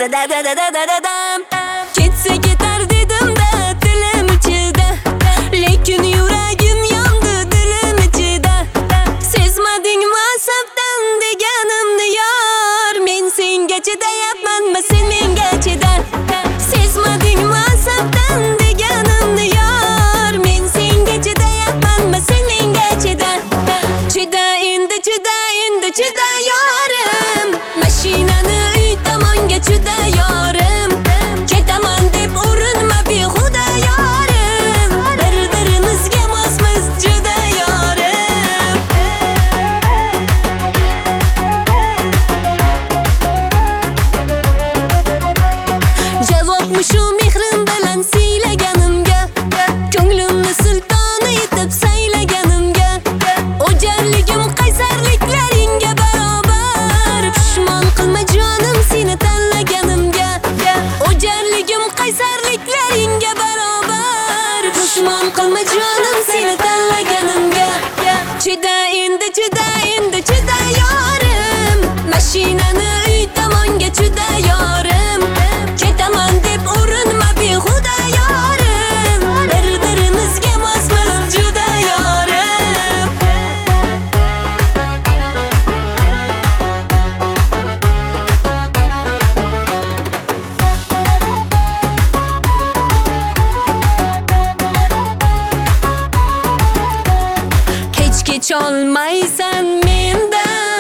Ketsa ketar dedim da dilim ichida, lekin yuragim yondi dilim ichida. Sezmadingmi asabdan deganimni yor, men senga chidayapmanmi sen menga chida. Sezmadingmi asabdan deganimni yor, men senga chidayapmanmi sen menga chida. Chida endi chida yorim, mashinani uy tomonga chida yorim. Ketaman deb urinma behuda yorim, bir-birimizga mosmiz juda yorim. Javobmi shu mehrim bilan siylaganimga, ko'nglimni sultoni etib saylaganimga. O'jarligim qaysarliklaringga barobar, pushmon qilma jonim seni tanlaganimga. O'jarligim qaysarliklaringga barobar, pushmon qilma jonim seni tanlaganimga. Chida endi chida yorim, mashinani uy tomonga chida yorim. Ketaman deb urinma behuda yorim, bir-birimizga mosmiz juda yorim. Kech olmaysan mendan,